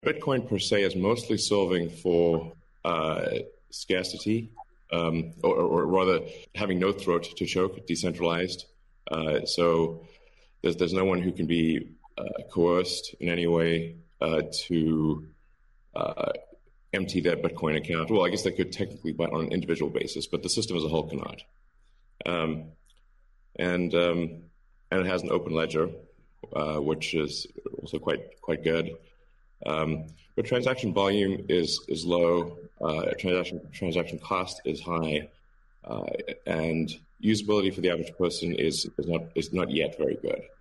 Bitcoin per se is mostly solving for scarcity, or rather having no throat to choke, decentralized. So there's no one who can be coerced in any way to empty their Bitcoin account. Well, I guess they could technically, but on an individual basis, but the system as a whole cannot. And it has an open ledger, which is also quite good. But transaction volume is low. Transaction cost is high, and usability for the average person is not yet very good.